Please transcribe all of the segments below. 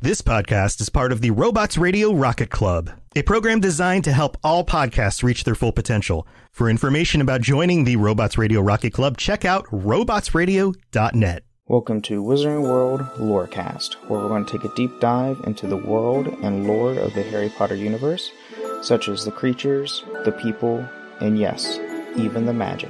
This podcast is part of the Robots Radio Rocket Club, a program designed to help all podcasts reach their full potential. For information about joining the Robots Radio Rocket Club, check out robotsradio.net. Welcome to Wizarding World Lorecast, where we're going to take a deep dive into the world and lore of the Harry Potter universe, such as the creatures, the people, and yes, even the magic.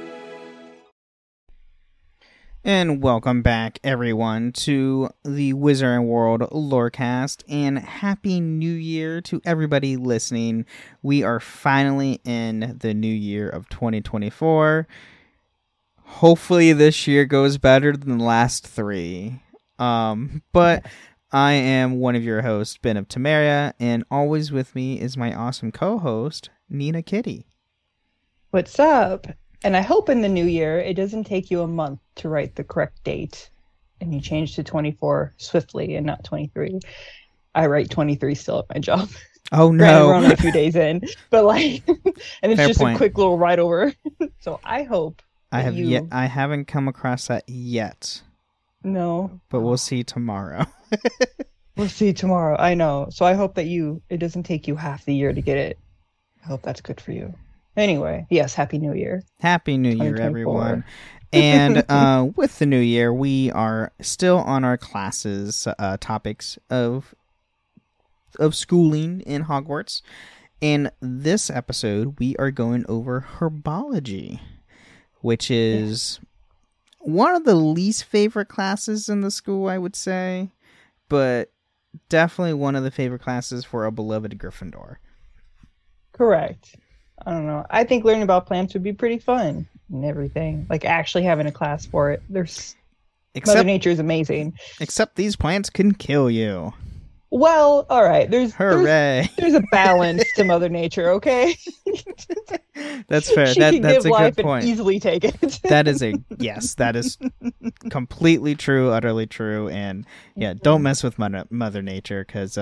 And welcome back, everyone, to the Wizarding World Lorecast, and Happy New Year to everybody listening. We are finally in the new year of 2024. Hopefully this year goes better than the last three. But I am one of your hosts, Ben of Temeria, and always with me is my awesome co-host, Nina Kitty. What's up? And I hope in the new year, it doesn't take you a month to write the correct date and you change to 24 swiftly and not 23. I write 23 still at my job. Oh, no. We're only a few days in, but and it's Fair just point. a quick little ride over. So I hope I haven't come across that yet. No. But we'll see tomorrow. We'll see tomorrow. I know. So I hope that it doesn't take you half the year to get it. I hope that's good for you. Anyway, yes, Happy New Year. Happy New Year, everyone. And with the new year, we are still on our classes, topics of schooling in Hogwarts. In this episode, we are going over herbology, which is one of the least favorite classes in the school, I would say, but definitely one of the favorite classes for a beloved Gryffindor. Correct. I don't know. I think learning about plants would be pretty fun and everything. Like actually having a class for it. Mother Nature is amazing. Except these plants can kill you. Well, all right. There's a balance to Mother Nature, okay? That's fair. She That's can a give life good point. And easily take it. That is completely true, utterly true, and yeah, don't mess with Mother Nature because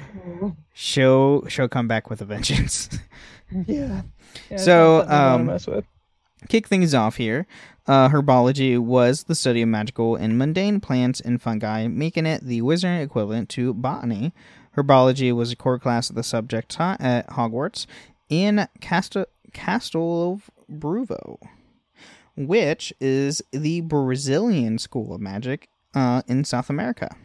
she'll come back with a vengeance. Yeah. So mess with. Kick things off here. Herbology was the study of magical and mundane plants and fungi, making it the wizarding equivalent to botany. Herbology was a core class of the subject taught at Hogwarts in Castel Bruvo, which is the Brazilian school of magic in South America.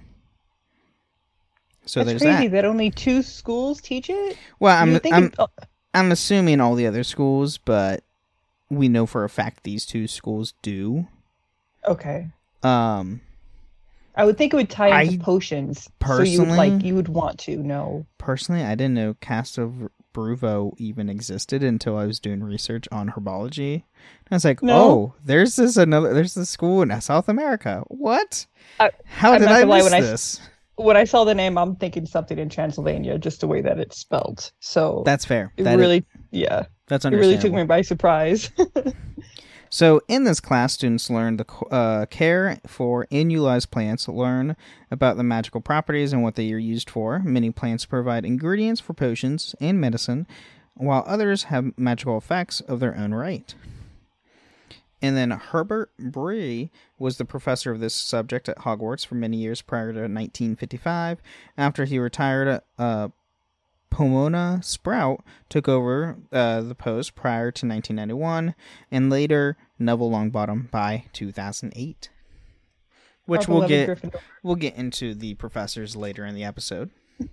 So That's there's crazy that only 2 schools teach it? Well, I'm assuming all the other schools, but we know for a fact these 2 schools do. Okay. I would think it would tie into potions. Personally, so you would want to know. Personally, I didn't know Castel Bruvo even existed until I was doing research on herbology. And I was like, there's this school in South America. What? How did I miss this? When I saw the name, I'm thinking something in Transylvania, just the way that it's spelled. So that's fair. That's understandable. It really took me by surprise. So in this class, students learn the care for and utilize plants, learn about the magical properties and what they are used for. Many plants provide ingredients for potions and medicine, while others have magical effects of their own right. And then Herbert Bree was the professor of this subject at Hogwarts for many years prior to 1955. After he retired, Pomona Sprout took over the post prior to 1991, and later Neville Longbottom by 2008. Which we'll get into the professors later in the episode.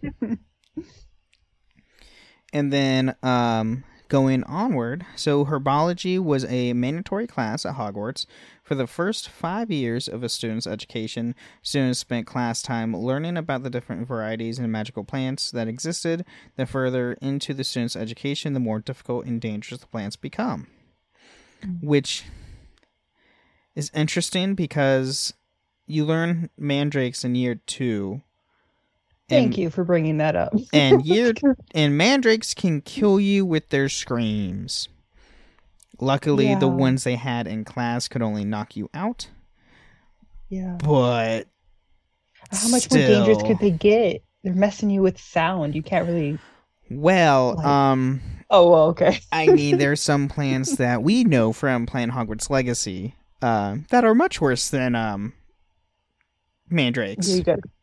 And then going onward, so herbology was a mandatory class at Hogwarts. For the first 5 years of a student's education, students spent class time learning about the different varieties and magical plants that existed. The further into the student's education, the more difficult and dangerous the plants become. Which is interesting because you learn mandrakes in year 2. Thank you for bringing that up. and mandrakes can kill you with their screams. Luckily, the ones they had in class could only knock you out. Yeah. But how much more dangerous could they get? They're messing you with sound. You can't really. Well, okay. I mean, there's some plants that we know from playing Hogwarts Legacy that are much worse than mandrakes. You got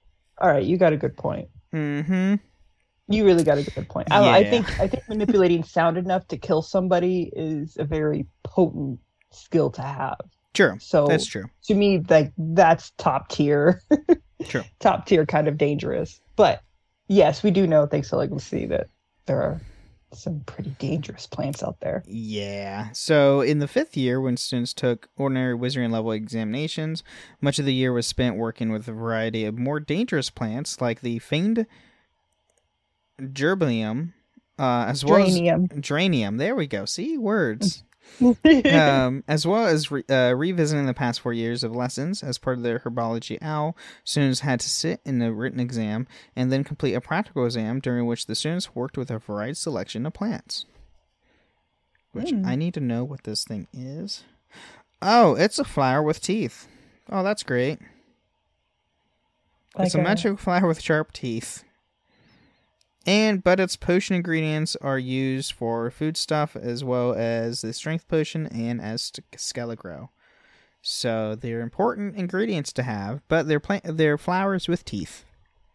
All right, you got a good point. Mm-hmm. You really got a good point. Yeah. I think manipulating sound enough to kill somebody is a very potent skill to have. Sure. So that's true. To me, like that's top tier. True. Top tier kind of dangerous. But yes, we do know, thanks to Legacy, that there are some pretty dangerous plants out there. Yeah. So in the 5th year, when students took ordinary wizarding level examinations, much of the year was spent working with a variety of more dangerous plants like the famed geranium, as well as geranium. There we go. See, words. As well as revisiting the past 4 years of lessons as part of their herbology OWL, students had to sit in a written exam and then complete a practical exam during which the students worked with a varied selection of plants. Which I need to know what this thing is. Oh, it's a flower with teeth. Oh, that's great. It's a magic flower with sharp teeth. But its potion ingredients are used for foodstuff as well as the strength potion and as Skelegro. So they're important ingredients to have, but they're flowers with teeth.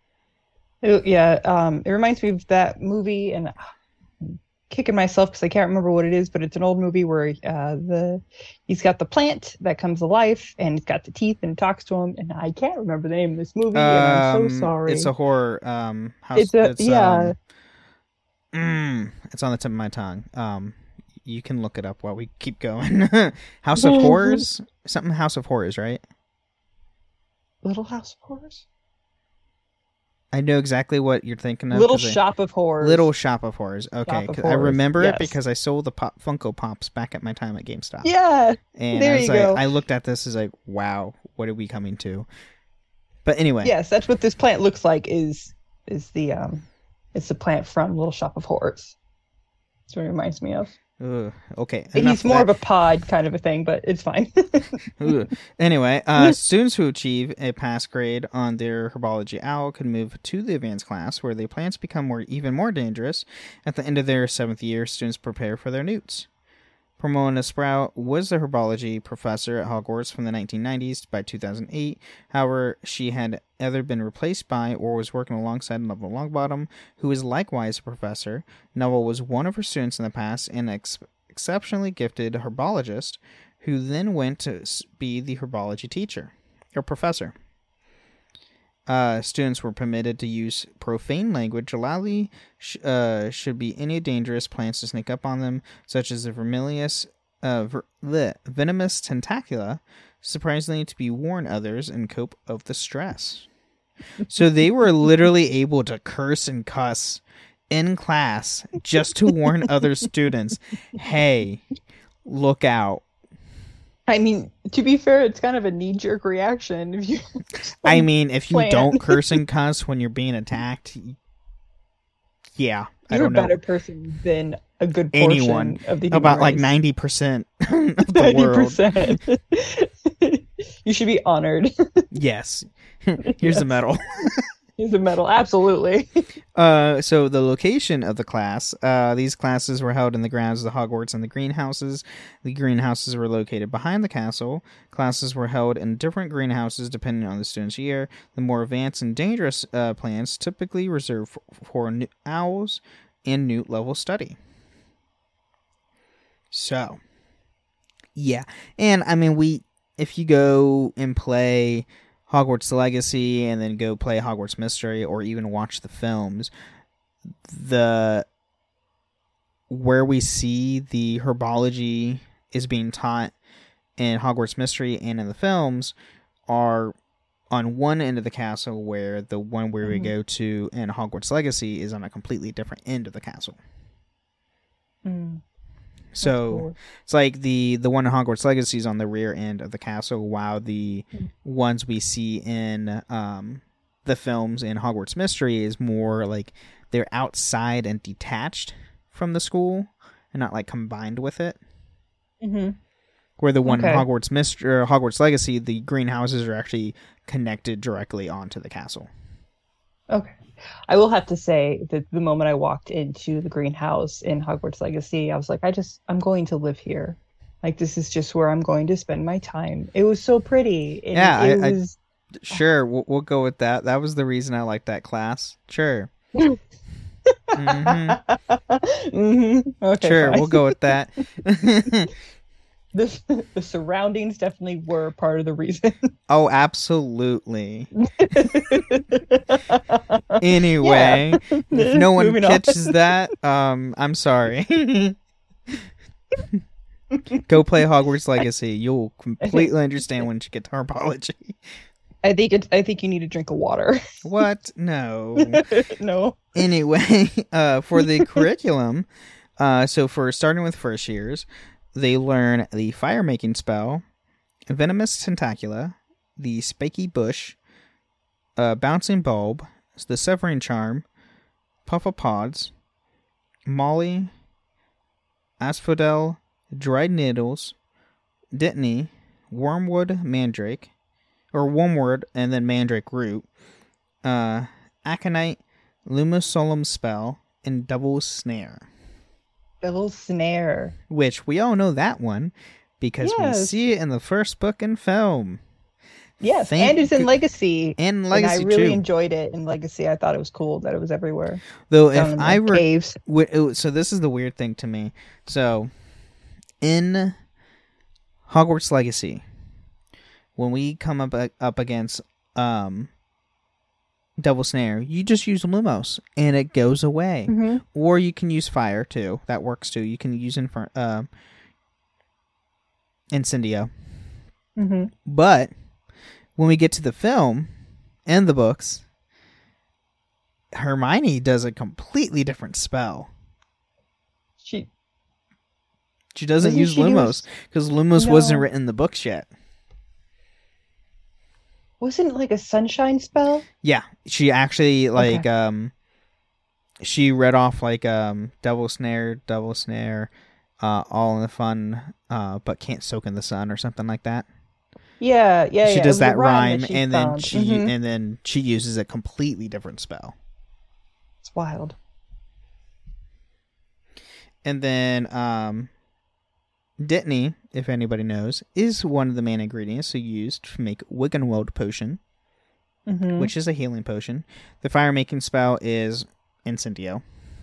Yeah, it reminds me of that movie, and I'm kicking myself because I can't remember what it is, but it's an old movie where he's got the plant that comes to life, and he's got the teeth and talks to him, and I can't remember the name of this movie, and I'm so sorry. It's a horror house. It's on the tip of my tongue. You can look it up while we keep going. House of Horrors? Something House of Horrors, right? Little House of Horrors? I know exactly what you're thinking of. Little Shop of Horrors. Little Shop of Horrors. Okay, Shop of I remember Horrors, it because I sold the Funko Pops back at my time at GameStop. Yeah, and there I was you like, go. I looked at this as like, wow, what are we coming to? But anyway. Yes, that's what this plant looks like. Is the it's the plant from Little Shop of Horrors. That's what it reminds me of. Ugh, okay. He's more of a pod kind of a thing, but it's fine. Anyway, students who achieve a pass grade on their herbology OWL can move to the advanced class, where the plants become even more dangerous. At the end of their 7th year, students prepare for their newts. Pomona Sprout was the herbology professor at Hogwarts from the 1990s. By 2008, however, she had either been replaced by or was working alongside Neville Longbottom, who is likewise a professor. Neville was one of her students in the past and an exceptionally gifted herbologist, who then went to be the herbology teacher or professor. Students were permitted to use profane language. Allowly should be any dangerous plants to sneak up on them, such as the venomous tentacula, surprisingly to be warn others and cope of the stress. So they were literally able to curse and cuss in class just to warn other students, hey, look out. I mean, to be fair, it's kind of a knee-jerk reaction. If you don't curse and cuss when you're being attacked, yeah, I don't know. You're a better person than a good portion anyone of the human about race. like 90% of the 90%. You should be honored. Yes. Here's the medal. Here's the medal, absolutely. So the location of the class, these classes were held in the grounds of the Hogwarts and the greenhouses. The greenhouses were located behind the castle. Classes were held in different greenhouses depending on the student's year. The more advanced and dangerous plants typically reserved for owls and newt level study. So, yeah. And I mean, if you go and play Hogwarts Legacy and then go play Hogwarts Mystery or even watch the films, where we see the herbology is being taught in Hogwarts Mystery and in the films are on one end of the castle, where the one where we go to in Hogwarts Legacy is on a completely different end of the castle. So cool. It's like the one in Hogwarts Legacy is on the rear end of the castle, while the ones we see in the films in Hogwarts Mystery is more like they're outside and detached from the school and not like combined with it. Mm-hmm. Where the one in Hogwarts Mystery or Hogwarts Legacy, the greenhouses are actually connected directly onto the castle. Okay. I will have to say that the moment I walked into the greenhouse in Hogwarts Legacy, I was like, I'm going to live here. Like, this is just where I'm going to spend my time. It was so pretty. Sure, we'll go with that. That was the reason I liked that class. Sure. Okay, Sure, fine. we'll go with that. The surroundings definitely were part of the reason. Oh, absolutely. Anyway, if no one Moving on. catches that, I'm sorry. Go play Hogwarts Legacy. You'll completely understand once you get to Herbology. I think you need a drink of water. What? No. No. Anyway, for the curriculum, so for starting with first years, they learn the fire making spell, Venomous Tentacula, the Spiky Bush, Bouncing Bulb, the Severing Charm, Puffapods, Molly, Asphodel, Dried Needles, Dittany, Wormwood Mandrake, or Wormwood and then Mandrake Root, Aconite, Lumus Solum Spell, and Double Snare. Double Snare. Which we all know that one because we Yes. see it in the first book and film. Yes, Thank and it's in goo- Legacy. And Legacy and I really too. enjoyed it in Legacy. I thought it was cool that it was everywhere. Though Down if in I the were caves. so this is the weird thing to me. So in Hogwarts Legacy, when we come up against Double Snare, you just use Lumos and it goes away. Mm-hmm. Or you can use fire too. That works too. You can use Incendio. Mm-hmm. But when we get to the film and the books, Hermione does a completely different spell. She She doesn't Doesn't use she do Lumos because Lumos wasn't No. written in the books yet. wasn't it like a sunshine spell? Yeah, she actually she read off double snare, all in the fun, but can't soak in the sun or something like that. Yeah. She It does was a that rhyme, she and then found. she Mhm. and then she uses a completely different spell. It's wild. And then Dittany, if anybody knows, is one of the main ingredients used to make Wiggenweld potion, Mm-hmm. which is a healing potion. The fire making spell is Incendio.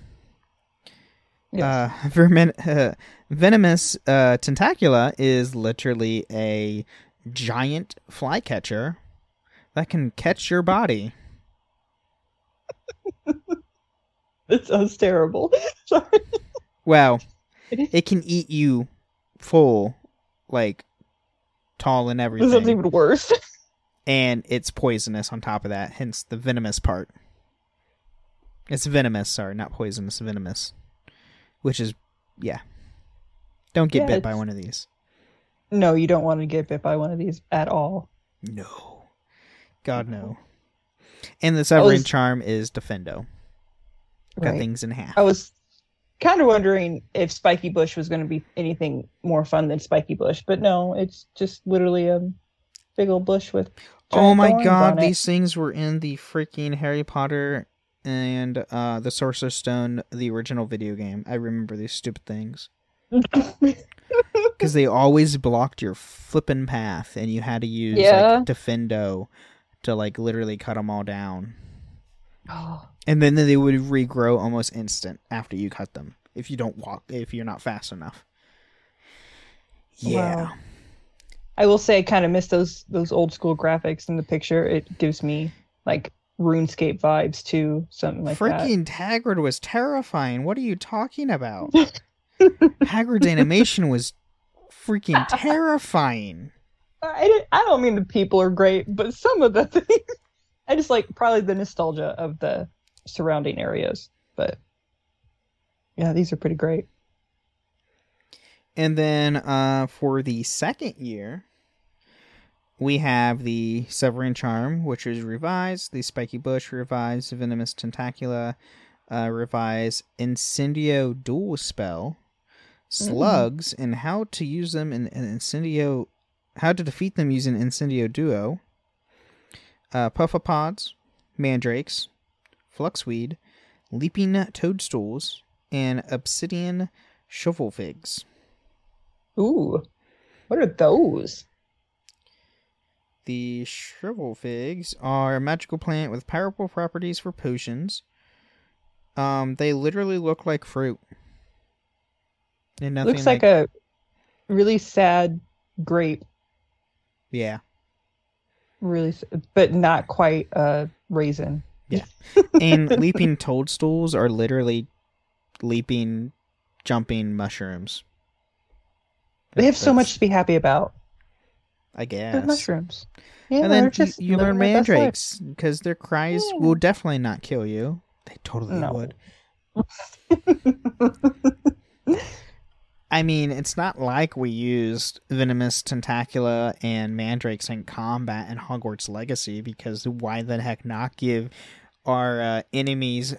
Yes. Venomous Tentacula is literally a giant flycatcher that can catch your body. That sounds terrible. Sorry. Well, it can eat you full, tall and This everything. sounds even worse. And it's poisonous on top of that, hence the venomous part. It's venomous, sorry, not poisonous, venomous. Which is, yeah. Don't get Yeah, bit by it's- one of these. No, you don't want to get bit by one of these at all. No. God, no. And the Severing was- Charm is Defendo. Cut Right. things in half. I was kind of wondering if Spiky Bush was going to be anything more fun than Spiky Bush, but no, it's just literally a big old bush with Oh giant my thorns god, on it. these things were in the freaking Harry Potter and the Sorcerer's Stone, the original video game. I remember these stupid things. Because they always blocked your flipping path, and you had to use Yeah. Defendo to literally cut them all down. Oh, And then they would regrow almost instant after you cut them. If you don't walk, if you're not fast enough. Yeah. Wow. I will say I kind of miss those old school graphics in the picture. It gives me RuneScape vibes too, something like that. Freaking Hagrid was terrifying. What are you talking about? Hagrid's animation was freaking terrifying. I don't mean the people are great, but some of the things I just like probably the nostalgia of the surrounding areas. But yeah, these are pretty great. And then for the second year, we have the Severing Charm, which is revised, the Spiky Bush revised, Venomous Tentacula revised, Incendio Dual Spell, Slugs, and how to use them in Incendio, how to defeat them using Incendio Duo, Puffapods, Mandrakes, Fluxweed, Leaping Toadstools, and Obsidian Shovelfigs. Ooh, what are those? The shrivel figs are a magical plant with powerful properties for potions. They literally look like fruit. And nothing Looks like a really sad grape. Yeah. Really, but not quite a raisin. Yeah. And leaping toadstools are literally leaping, jumping mushrooms. They have so much to be happy about. I guess. They're mushrooms. Yeah, and then just you learn living their best life. mandrakes, because their cries will definitely not kill you. They totally would. I mean, it's not like we used venomous tentacula and mandrakes in combat in Hogwarts Legacy, because why the heck not give our enemies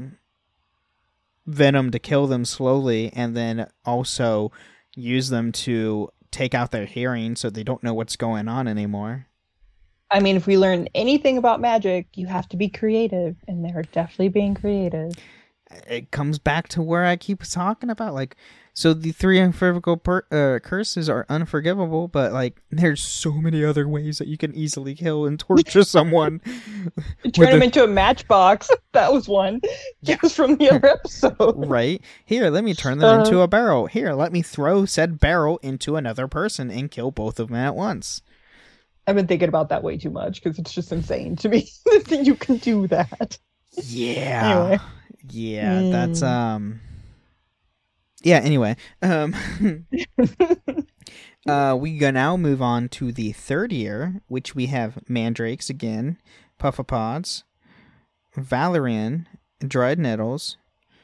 venom to kill them slowly, and then also use them to take out their hearing so they don't know what's going on anymore. I mean, if we learn anything about magic, you have to be creative, and they're definitely being creative. It comes back to where I keep talking about, like, so the 3 unforgivable curses are unforgivable, but, like, there's so many other ways that you can easily kill and torture someone. Turn them into a matchbox. That was one. Just from the other episode. Right. Here, let me turn them into a barrel. Here, let me throw said barrel into another person and kill both of them at once. I've been thinking about that way too much, because it's just insane to me that you can do that. Yeah. Anyway. Yeah, that's, yeah, anyway. We can now move on to the third year, which we have mandrakes again, puffapods, valerian, dried nettles,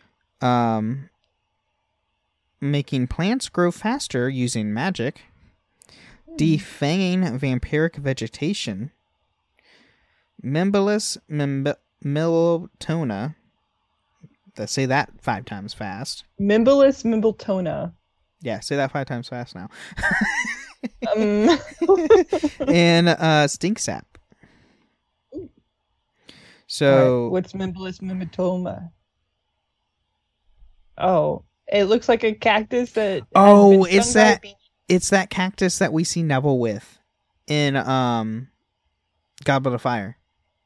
making plants grow faster using magic, defanging vampiric vegetation, Mimbalus Miltona. Let's say that 5 times fast. Mimbalus Mimbletona. Yeah, say that 5 times fast now. And stink sap. So right. What's Mimbalus Mimbletona? Oh, it looks like a cactus that. Oh, it's that cactus that we see Neville with in Goblet of Fire.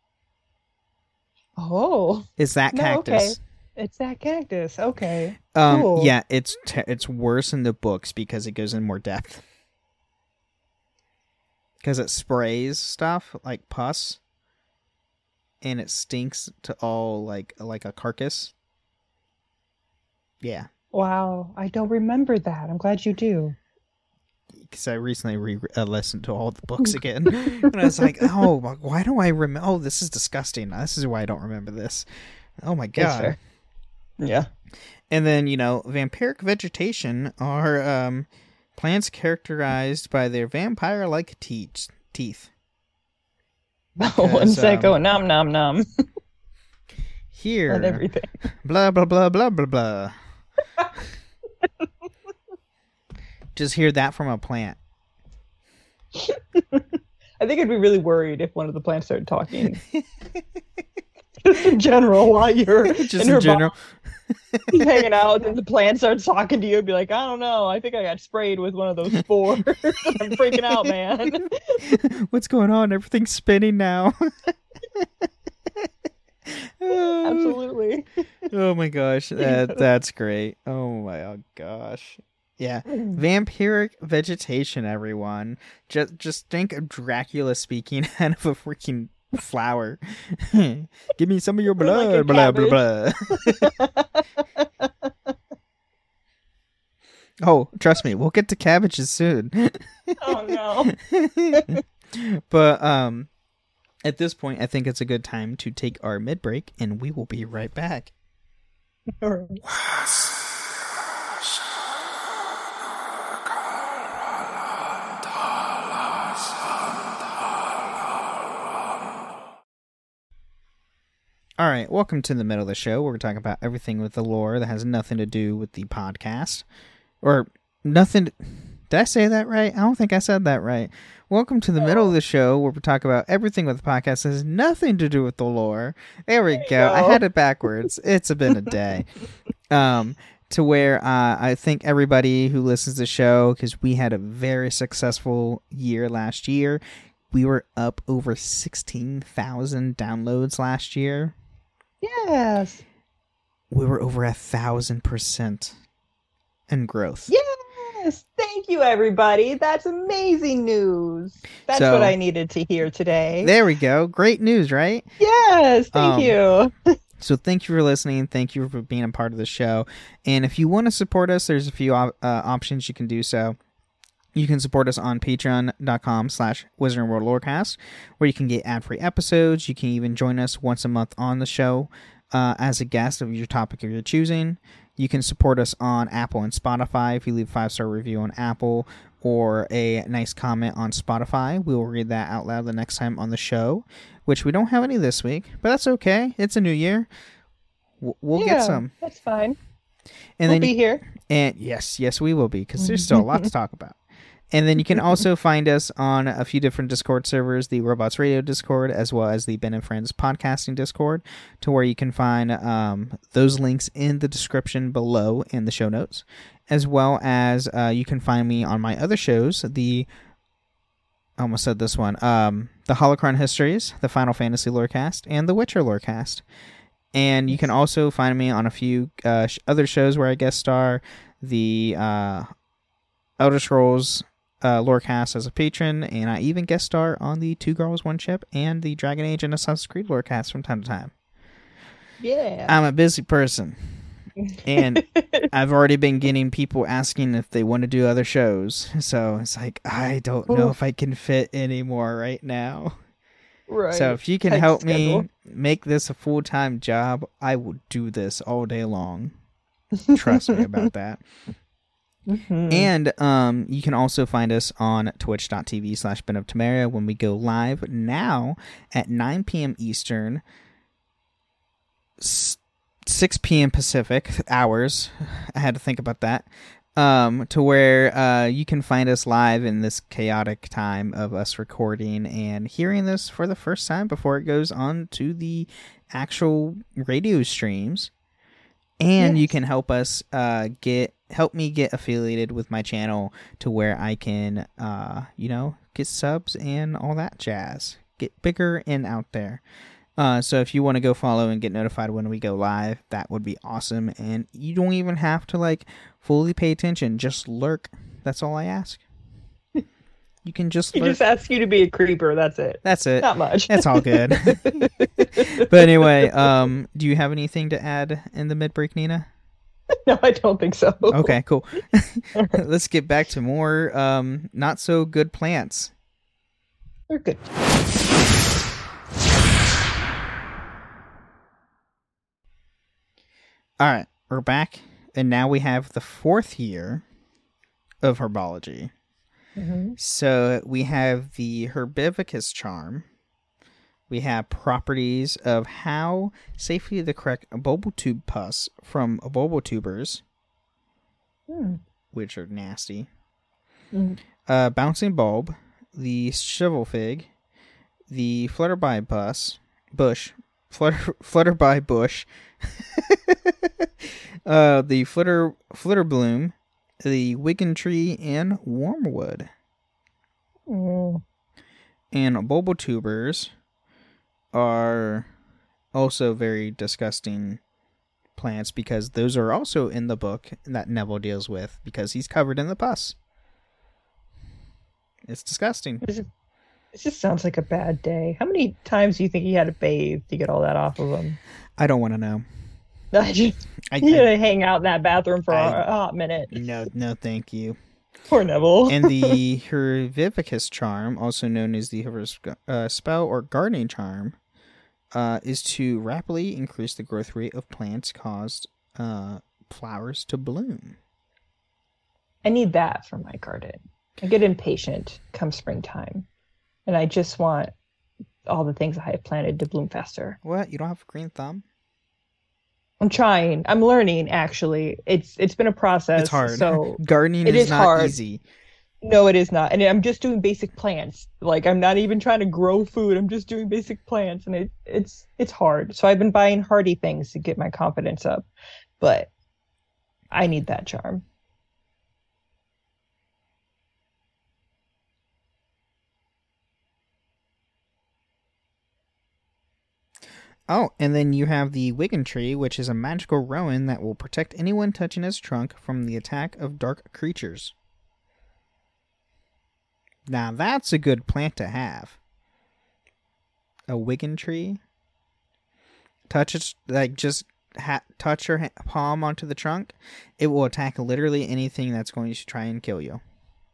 Oh, it's that cactus. Okay. It's that cactus. Okay. Cool. Yeah, it's worse in the books because it goes in more depth. Because it sprays stuff like pus, and it stinks to all like a carcass. Yeah. Wow, I don't remember that. I'm glad you do. Because I recently listened to all the books again, and I was like, "Oh, why do I remember? Oh, this is disgusting. This is why I don't remember this. Oh my god." Yeah. And then, vampiric vegetation are plants characterized by their vampire-like teeth. One sec, nom nom nom. Here. And everything. Blah, blah, blah, blah, blah, blah. Just hear that from a plant. I think I'd be really worried if one of the plants started talking. Just in general, while you're just in general. Hanging out, and the plant starts talking to you, and be like, I don't know, I think I got sprayed with one of those spores. I'm freaking out, man. What's going on? Everything's spinning now. Absolutely. Oh my gosh, that's great. Oh my gosh. Yeah, vampiric vegetation, everyone. Just think of Dracula speaking out of a freaking flower. Give me some of your blood, like blah, blah, blah. Oh, trust me, we'll get to cabbages soon. Oh no. But at this point, I think it's a good time to take our mid-break, and we will be right back. All right, welcome to the middle of the show where we're talking about everything with the lore that has nothing to do with the podcast. Or nothing... Did I say that right? I don't think I said that right. Welcome to the middle of the show where we talk about everything with the podcast that has nothing to do with the lore. There we go. I had it backwards. It's been a day. To where I think everybody who listens to the show, because we had a very successful year last year, we were up over 16,000 downloads last year. Yes. We were over 1,000% in growth. Yes. Thank you, everybody. That's amazing news. That's So- what I needed to hear today. There we go. Great news, right? Yes. Thank you. So thank you for listening. Thank you for being a part of the show. And if you want to support us, there's a few options you can do so. You can support us on patreon.com/Wizarding World Lorecast, where you can get ad-free episodes. You can even join us once a month on the show as a guest of your topic of your choosing. You can support us on Apple and Spotify. If you leave a 5-star review on Apple or a nice comment on Spotify, we will read that out loud the next time on the show, which we don't have any this week, but that's okay. It's a new year. We'll get some. That's fine. And We'll then be here. And yes, we will be, because there's still a lot to talk about. And then you can also find us on a few different Discord servers, the Robots Radio Discord, as well as the Ben and Friends Podcasting Discord, to where you can find those links in the description below in the show notes, as well as you can find me on my other shows, I almost said this one, the Holocron Histories, the Final Fantasy Lorecast, and the Witcher Lorecast. And you can also find me on a few other shows where I guest star, the Elder Scrolls Lorecast as a patron, and I even guest star on the Two Girls, One Ship and the Dragon Age and Assassin's Creed Lorecast from time to time. Yeah. I'm a busy person, and I've already been getting people asking if they want to do other shows, so it's like, I don't know if I can fit anymore right now. Right. So if you can Tight help schedule. me make this a full-time job, I will do this all day long. Trust me about that. Mhm. And you can also find us on twitch.tv/Ben of Temeria when we go live now at 9 p.m. Eastern, 6 p.m. Pacific hours. I had to think about that. To where you can find us live in this chaotic time of us recording and hearing this for the first time before it goes on to the actual radio streams. And you Yes. can help us help me get affiliated with my channel to where I can get subs and all that jazz. Get bigger and out there. So if you want to go follow and get notified when we go live, that would be awesome. And you don't even have to fully pay attention. Just lurk. That's all I ask. You can just He lurk. just asked you to be a creeper. That's it. That's it. Not much. That's all good. But anyway, do you have anything to add in the mid-break, Nina? No, I don't think so. Okay, cool. Let's get back to more not so good plants. We're good. All right, we're back, and now we have the 4th year of herbology. Mm-hmm. So we have the Herbivicus charm. We have properties of how safely to correct bulbul tube pus from bulbul tubers, which are nasty. Mm. Bouncing bulb, the shivel fig, the flutterby flutterby bush, the flitter bloom, the Wigan tree, and wormwood. Mm. And bulbul tubers are also very disgusting plants because those are also in the book that Neville deals with because he's covered in the pus. It's disgusting. It just sounds like a bad day. How many times do you think he had to bathe to get all that off of him? I don't want to know. He I- had to hang out in that bathroom for a hot minute. No, thank you. Poor Neville. And the Hervivicus charm, also known as the spell or gardening charm, is to rapidly increase the growth rate of plants, caused flowers to bloom. I need that for my garden. I get impatient come springtime, and I just want all the things I have planted to bloom faster. What? You don't have a green thumb? I'm trying. I'm learning. Actually, it's been a process. It's hard. So Gardening it is is not hard. easy. no, it is not. And I'm just doing basic plants. Like I'm not even trying to grow food. I'm just doing basic plants, and it's hard. So I've been buying hardy things to get my confidence up, but I need that charm. Oh, and then you have the Wigan Tree, which is a magical rowan that will protect anyone touching its trunk from the attack of dark creatures. Now that's a good plant to have. A Wigan Tree. Touch it, like just touch your palm onto the trunk. It will attack literally anything that's going to try and kill you.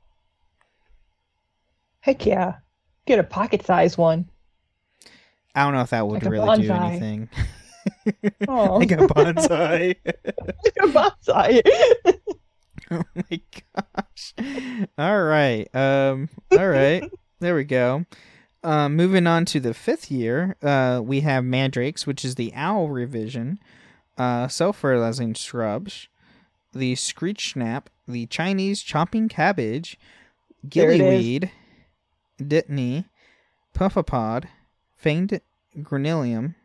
Heck yeah. Get a pocket-sized one. I don't know if that would Like a really do bonsai. anything. Oh. Like a bonsai. Like a bonsai. Oh my gosh. All right. All right. There we go. Moving on to the 5th year, we have mandrakes, which is the owl revision, self-fertilizing shrubs, the screech snap, the Chinese chomping cabbage, There it is. gillyweed, dittany, puffapod, fanged granilium,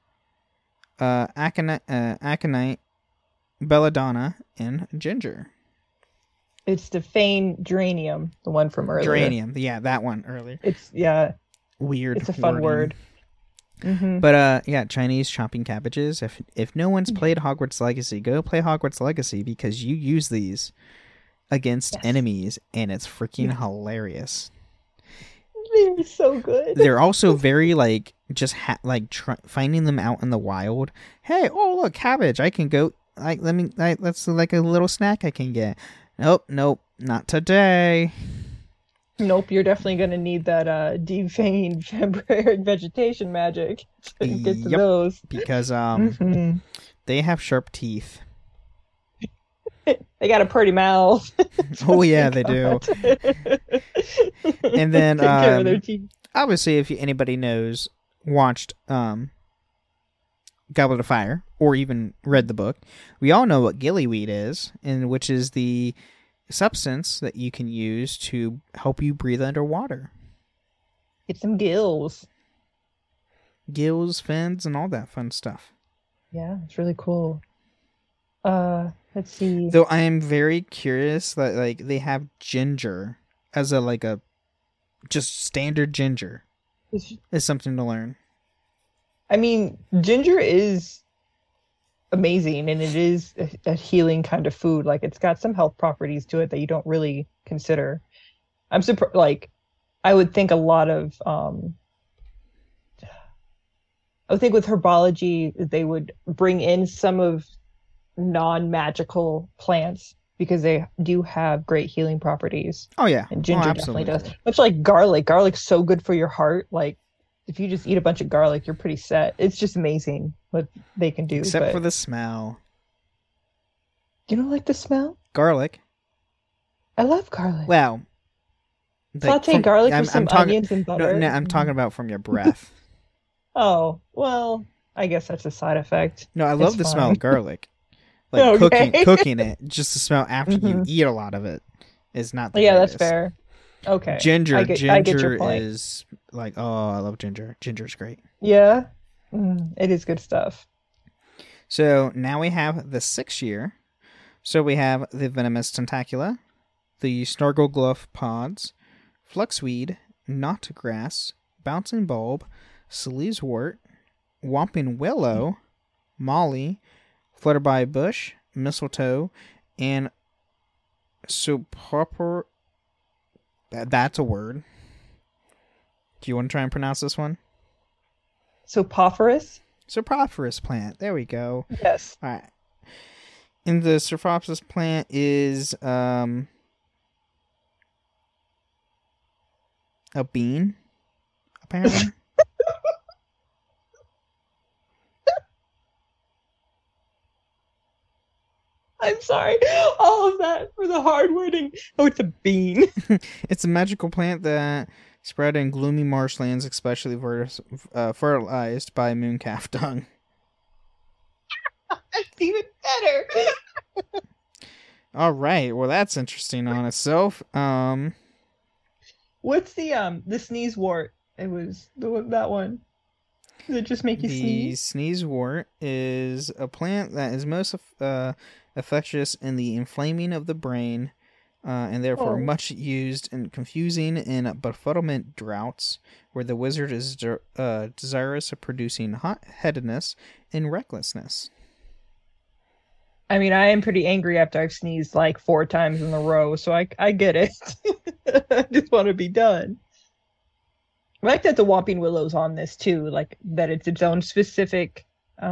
aconite, belladonna, and ginger. It's the Fane geranium, the one from earlier. Geranium, yeah, that one earlier. It's, yeah, Weird. it's a fun wording. word. Mm-hmm. But yeah, Chinese chopping cabbages. If no one's played Hogwarts Legacy, go play Hogwarts Legacy because you use these against Yes. enemies, and it's freaking Yes. hilarious. They're so good. They're also very like just finding them out in the wild. Hey, oh look, cabbage! I can go. That's like a little snack I can get. Nope, not today. Nope, you're definitely going to need that defanged vampiric vegetation magic to get to Yep. those. Because Mhm. they have sharp teeth. They got a pretty mouth. Oh yeah, they do. And then Take care of their teeth. obviously, if anybody watched Goblet of Fire, or even read the book, we all know what gillyweed is, and which is the substance that you can use to help you breathe underwater. Get some gills. Gills, fins, and all that fun stuff. Yeah, it's really cool. Let's see. Though I am very curious that like they have ginger as a just standard ginger is something to learn. I mean, ginger is amazing, and it is a healing kind of food. Like, it's got some health properties to it that you don't really consider. I'm surprised. Like, I would think a lot of I would think with herbology they would bring in some of non-magical plants because they do have great healing properties, Oh yeah, and ginger absolutely. definitely does. Much like garlic. Garlic's so good for your heart. Like, if you just eat a bunch of garlic, you're pretty set. It's just amazing what they can do. Except but for the smell. you don't like the smell? Garlic. I love garlic. Well, Saute garlic with some talking, onions and butter. No, I'm talking about from your breath. Oh, well, I guess that's a side effect. No, I love It's the smell fine. of garlic. Like Okay. cooking it, just the smell after you Mhm. eat a lot of it is not the Yeah, that's greatest. fair. Okay. Ginger, I get your ginger point. is like, oh, I love ginger. Ginger's great. Yeah. It is good stuff. So now we have the 6th year. So we have the venomous tentacula, the snorglegluff pods, fluxweed, knotgrass, bouncing bulb, sleeveswort, whomping willow, molly, flutterby bush, mistletoe, and superpor. That's a word. Do you want to try and pronounce this one? Sopophorus? Superphophorus plant. There we go. Yes. All right. And the Superphophorus plant is a bean, apparently. I'm sorry. All of that for the hard wording. Oh, it's a bean. It's a magical plant that spread in gloomy marshlands, especially fertilized by mooncalf dung. That's even better. All right. Well, that's interesting on itself. What's the sneeze wart? It was that one. Does it just make you The sneeze? sneezewort is a plant that is most infectious in the inflaming of the brain, and therefore Oh. much used and confusing in befuddlement droughts, where the wizard is desirous of producing hot-headedness and recklessness. I mean, I am pretty angry after I've sneezed like 4 times in a row, so I get it. I just want to be done. I like that the Whomping Willow's on this too, like that it's its own specific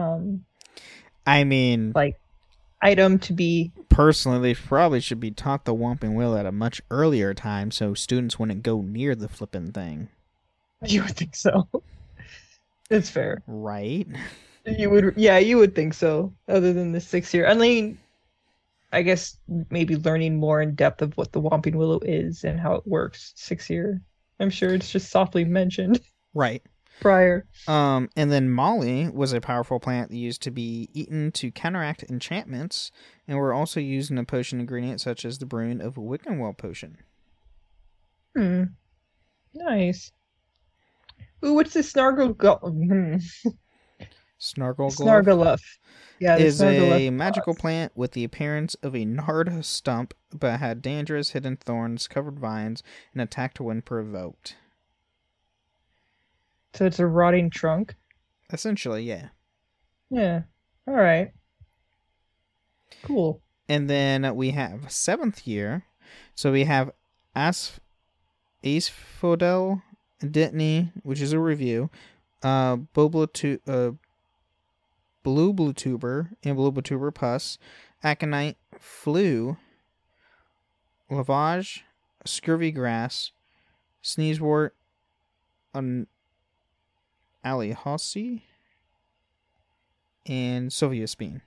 I mean, like item to be. personally, they probably should be taught the Whomping Willow at a much earlier time so students wouldn't go near the flippin' thing. You would think so. It's fair. Right? You would think so. Other than the 6th year, I mean, I guess maybe learning more in depth of what the Whomping Willow is and how it works 6th year. I'm sure it's just softly mentioned Right. prior. And then Molly was a powerful plant that used to be eaten to counteract enchantments, and were also used in a potion ingredient such as the brewing of Wiccanwell potion. Nice. Ooh, what's the Snargleglove Snargaluff. Yeah, the is a Snargaluff magical boss. plant with the appearance of a gnarled stump, but had dangerous hidden thorns, covered vines, and attacked when provoked. So it's a rotting trunk. Essentially, yeah. Yeah. All right. Cool. And then we have 7th year. So we have Asphodel, Dittany, which is a review, Blue Tuber and Blue Tuber Pus, Aconite, Flu, Lavage, Scurvy Grass, Sneezewort, Alihossi, and Sylvia's Bean.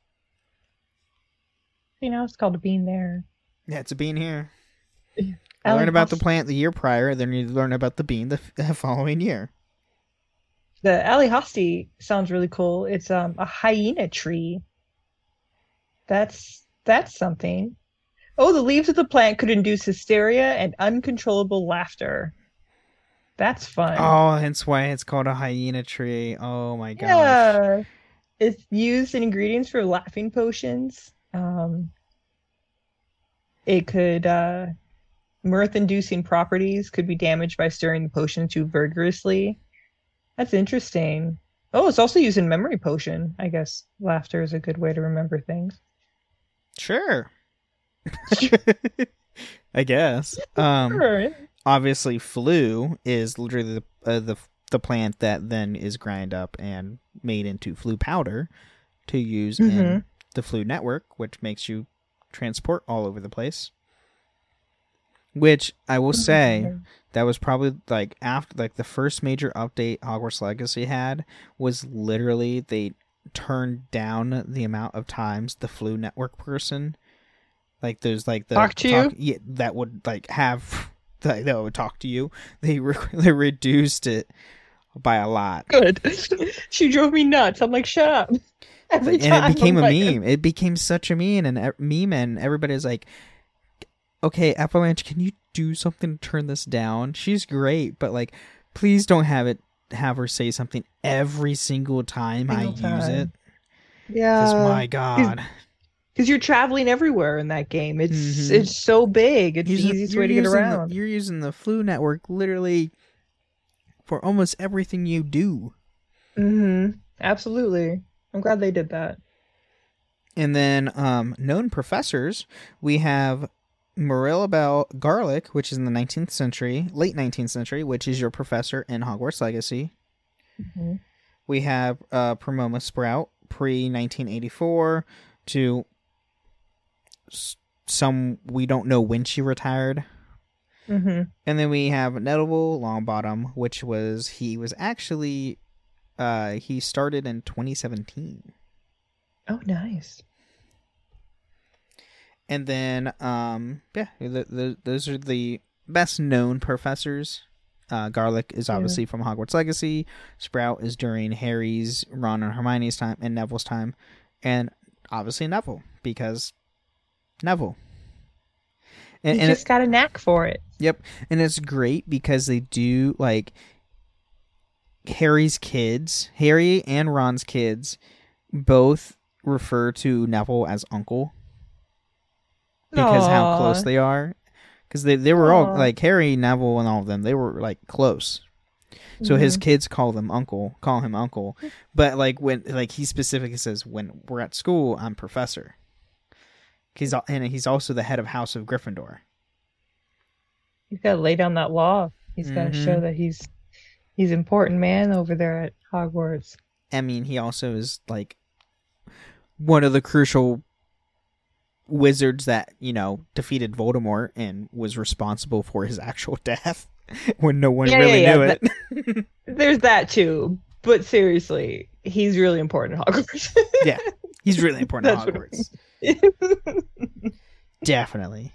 You know, it's called a bean there. Yeah, it's a bean here. You learn about the plant the year prior, then you learn about the bean the following year. The Alihosti sounds really cool. It's a hyena tree. That's something. Oh, the leaves of the plant could induce hysteria and uncontrollable laughter. That's fun. Oh, hence why it's called a hyena tree. Oh my gosh. Yeah. It's used in ingredients for laughing potions. It could mirth-inducing properties could be damaged by stirring the potion too vigorously. That's interesting. Oh, it's also used in memory potion. I guess laughter is a good way to remember things. Sure. I guess. Sure. Obviously, Flu is literally the plant that then is ground up and made into Flu powder to use in the Flu network, which makes you transport all over the place. Which I will say, that was probably like after the first major update Hogwarts Legacy had was literally they turned down the amount of times the Flu network person, like there's like the talk to you, yeah, that would like have that would talk to you. They reduced it by a lot. Good. She drove me nuts. I'm like, shut up. Every And time it became I'm a like, meme. It became such a meme, and everybody's like, okay, Avalanche, can you do something to turn this down? She's great, but like, please don't have her say something every single time I use it. Yeah. Because my God. Because you're traveling everywhere in that game. It's so big. It's the easiest way to get around. You're using the Flu network literally for almost everything you do. Absolutely. I'm glad they did that. And then known professors, we have Marilla Garlick, which is in the 19th century, late 19th century, which is your professor in Hogwarts Legacy. We have Pomona Sprout, pre-1984 to some, we don't know when she retired. And then we have Neville Longbottom, which he started in 2017. Oh, nice. And then, those are the best known professors. Garlick is obviously from Hogwarts Legacy. Sprout is during Harry's, Ron and Hermione's time, and Neville's time. And obviously Neville, because Neville. And he just got a knack for it. Yep. And it's great because they do, like, Harry and Ron's kids both refer to Neville as uncle. because how Aw. close they are. Because they were all, Aw. like, Harry, Neville, and all of them, they were, like, close. So his kids call him uncle. But, like, when, like, he specifically says, when we're at school, I'm professor. And he's also the head of House of Gryffindor. He's got to lay down that law. He's got to show that he's important man over there at Hogwarts. I mean, he also is, like, one of the crucial wizards that, you know, defeated Voldemort and was responsible for his actual death when no one really knew it. There's that too. But seriously, he's really important at Hogwarts. Yeah, he's really important at That's Hogwarts. Definitely.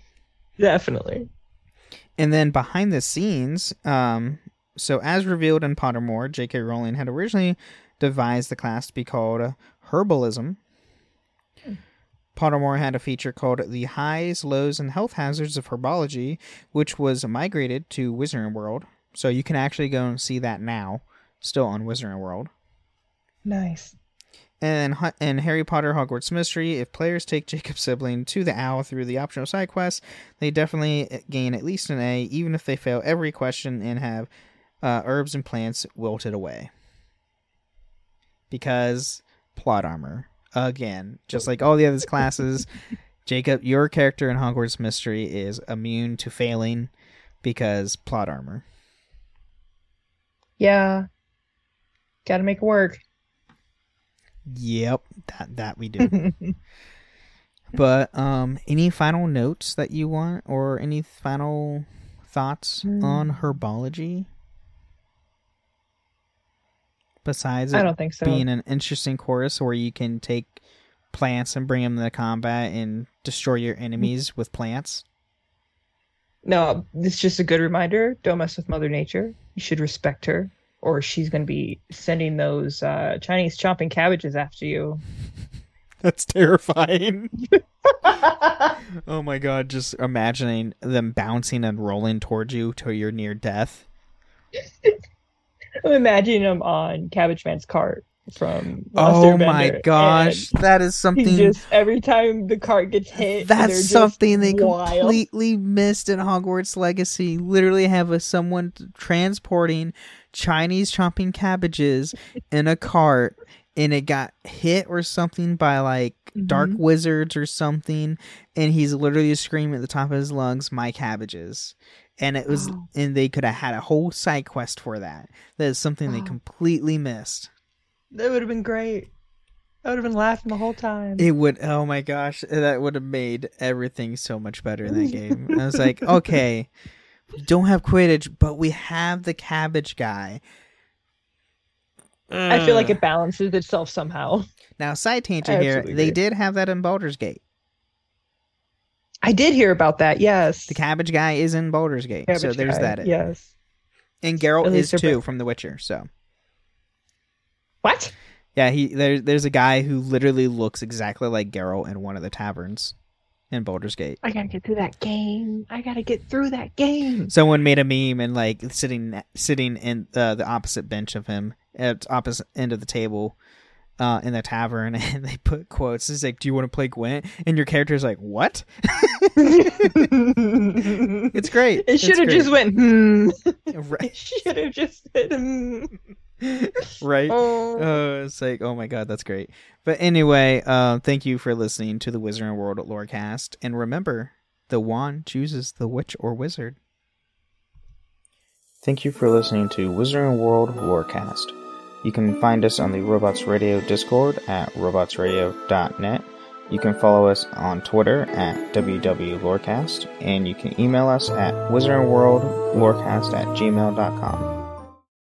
And then behind the scenes, so as revealed in Pottermore, J.K. Rowling had originally devised the class to be called Herbalism. Pottermore had a feature called The Highs, Lows, and Health Hazards of Herbology, which was migrated to Wizarding World. So you can actually go and see that now, still on Wizarding World. Nice. And in Harry Potter Hogwarts Mystery, if players take Jacob's sibling to the Owl through the optional side quests, they definitely gain at least an A, even if they fail every question and have herbs and plants wilted away. Because plot armor. Again, just like all the other classes, Jacob, your character in Hogwarts Mystery is immune to failing because plot armor. Yeah. Gotta make it work. Yep, that we do. But any final notes that you want, or any final thoughts on herbology? Besides I it don't think so. being an interesting course where you can take plants and bring them to combat and destroy your enemies with plants. No, it's just a good reminder. Don't mess with Mother Nature. You should respect her, or she's going to be sending those Chinese chopping cabbages after you. That's terrifying. Oh my god, just imagining them bouncing and rolling towards you till you're near death. I'm imagining him on Cabbage Man's cart from Oh Monster my Bender, gosh, and that is something. he just every time the cart gets hit, they're That's just something they wild. completely missed in Hogwarts Legacy. Literally have someone transporting Chinese chopping cabbages in a cart, and it got hit or something by like dark wizards or something, and he's literally screaming at the top of his lungs, "My cabbages!" And it was, and they could have had a whole side quest for that. That is something they completely missed. That would have been great. I would have been laughing the whole time. It would. Oh my gosh, that would have made everything so much better in that game. I was like, okay, we don't have Quidditch, but we have the cabbage guy. I feel like it balances itself somehow. Now, side tangent here, absolutely they agree. did have that in Baldur's Gate. I did hear about that. Yes, The cabbage guy is in Baldur's Gate, so Cabbage there's guy, that. Yes. And Geralt At is least they're too from The Witcher. So What? yeah, there's a guy who literally looks exactly like Geralt in one of the taverns in Baldur's Gate. I gotta get through that game. Someone made a meme and like sitting in the opposite bench of him at opposite end of the table in the tavern, and they put quotes. It's like, "Do you want to play Gwent?" And your character's like, "What?" It's great. It should have just went. Right. It should have just said. Right. Oh. It's like, oh my god, that's great. But anyway, thank you for listening to the Wizarding World Lorecast, and remember, the wand chooses the witch or wizard. Thank you for listening to Wizarding World Lorecast. You can find us on the Robots Radio Discord at robotsradio.net. You can follow us on Twitter at WWLorecast, and you can email us at wizardingworldlorecast@gmail.com.